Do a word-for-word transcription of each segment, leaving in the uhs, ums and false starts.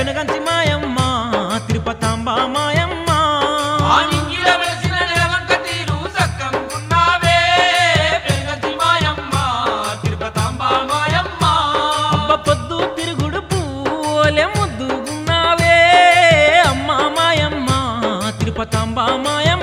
పెనుగంచి మాయమ్మ తిరుపతాంబ మాయమ్మ ఆ నింగిల వెలసిన నెలవంక తీరు సక్కంగున్నావే పెనుగంచి మాయమ్మ తిరుపతాంబ మాయమ్మ అబ్బ పొద్దు తిరుగుడు పూలే ముద్దుగున్నావే అమ్మ మాయమ్మ తిరుపతాంబ మాయమ్మ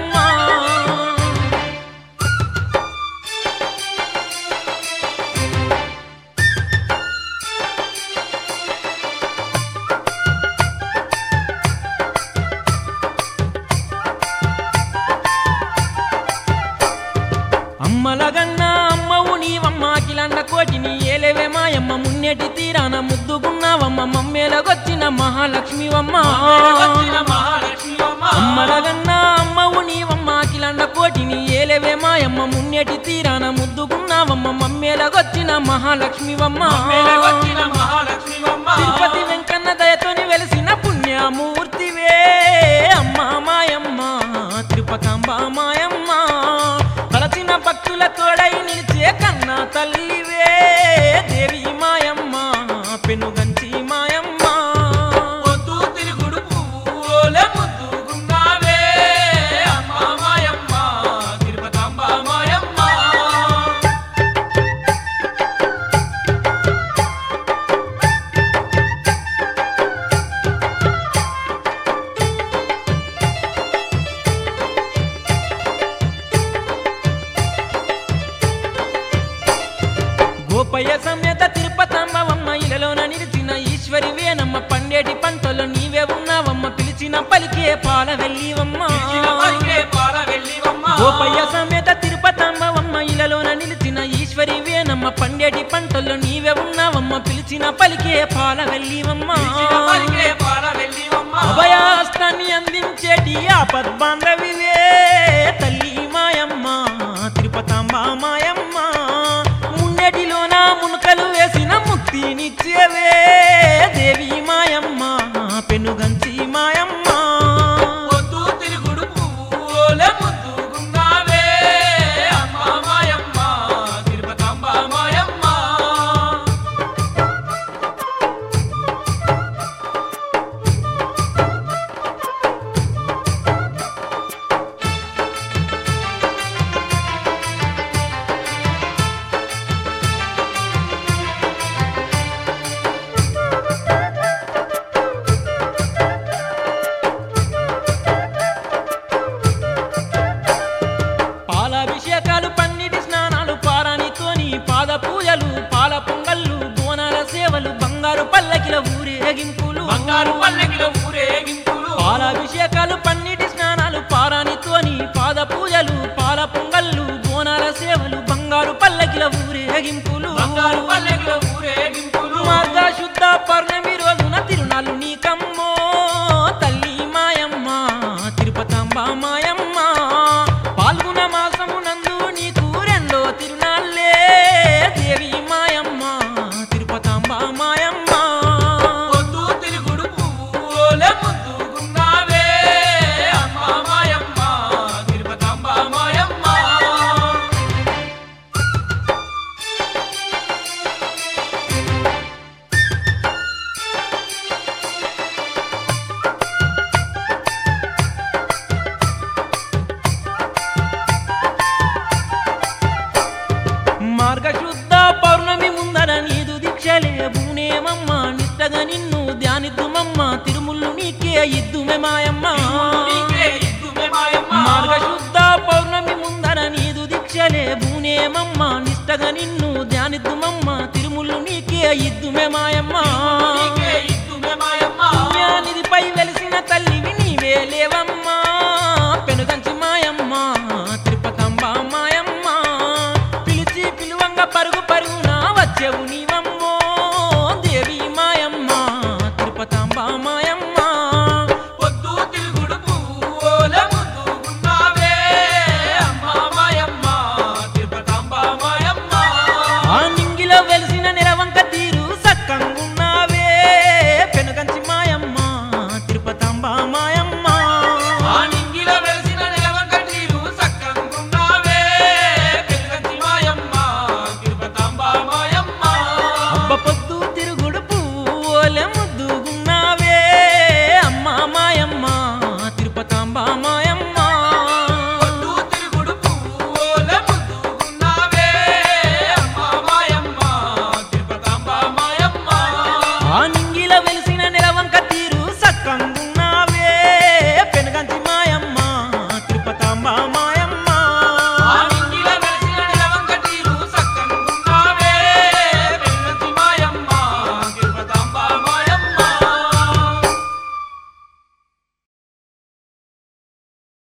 అమ్మలగన్నా అమ్మవు నీవమ్మ కిలండ కోటిని ఏలేవే మాయమ్మ మున్నెటి తీరాన ముద్దుగున్నావమ్మ మమ్మేలగొచ్చిన మహాలక్ష్మివమ్మ వచ్చిన మహాలక్ష్మివమ్మ అమ్మలగన్నా అమ్మవు నీవమ్మ కిలండ కోటిని ఏలేవే మాయమ్మ మున్నెటి తీరాన ముద్దుగున్నావమ్మ మమ్మేలగొచ్చిన మహాలక్ష్మివమ్మ వచ్చిన మహాలక్ష్మివమ్మ తిరుపతి వెంకన్న దయతోని వెలిసిన పుణ్యమూర్తివే అమ్మ మాయమ్మ తిరుపతాంబ మాయమ్మ తలచిన భక్తుల తోడై నిలిచే కన్నా తల్లివే దేవి మాయమ్మ పెనుగంచి మాయమ్మ పొద్దు తిరుగుడు పువ్వులే ముద్దుగున్నావే అమ్మ మాయమ్మ తిరుపతాంబ మాయమ్మ గోపయ్య సమేత తిరుపతమ్మవమ్మ ఇలలోన నిలిచిన ఈశ్వరి వేనమ్మ పండేటి పంటలో నీవే ఉన్నావమ్మ పిలిచిన పలికే పాల వెళ్ళివమ్మ పిలిచిన పలికే పాల వెళ్ళివమ్మ గోపయ్య సమేత తిరుపతమ్మవమ్మ ఇలలోన నిలిచిన ఈశ్వరి వేనమ్మ పండేటి పంటలో నీవే ఉన్నావమ్మ పిలిచిన పలికే పాల వెళ్ళివమ్మ పిలిచిన పలికే పాల వెళ్ళివమ్మ అభయాస్తాన్ని అందించేటి ఆపద్బాంధవివే తల్లి మాయమ్మ తిరుపతాంబ మాయమ్మ మున్నెటిలోన మునుకలు వేసిన ముక్తినిచ్చేవే దేవి మాయమ్మ పెనుగంచి మాయమ్మ పొద్దు తిరుగుడు పువ్వులే ముద్దుగున్నావే అమ్మ మాయమ్మ తిరుపతాంబ మాయమ్మ పాలాభిషేకాలు పన్నిటి స్నానాలు పారానితోని పాద పూజలు పాల పొంగళ్ళు బోనాల సేవలు బంగారు పల్లకిల ఊరేగింపులు బంగారు పల్లకిలో ఊరేగింపులు పాలాభిషేకాలు పన్నిటి స్నానాలు పారానితోని పాద పూజలు పాల పొంగళ్ళు బోనాల సేవలు బంగారు పల్లకిల ఊరేగింపులు బంగారు పల్లకిలో ఊరేగింపులు మార్గ శుద్ధ పౌర్ణమి రోజున తిరునాళ్ళు నీకమ్మో తల్లి మాయమ్మ తిరుపతాంబ మాయమ్మ పాల్గొన మాసము నందు నీకు రెండో తిరునాళ్ళే దేవి మాయమ్మ తిరుపతాంబ మాయమ్మ పొద్దు తిరుగుడు పువ్వులే ముద్దుగున్నావే అమ్మ మాయమ్మ తిరుపతాంబ మాయమ్మ మార్గశుద్ధ పౌర్ణమి ముందర నీదు దీక్షలే బూనేమమ్మ నిష్టగా నిన్ను ధ్యానిద్దుమమ్మ తిరుముళ్ళు నీకే ఇద్దుమే మాయమ్మ నీకే ఇద్దుమే మాయమ్మ మార్గశుద్ధ పౌర్ణమి ముందర నీదు దీక్షలే బూనేమమ్మ నిష్టగా నిన్ను ధ్యానిద్దుమమ్మ తిరుముళ్ళు నీకే ఇద్దుమే మాయమ్మ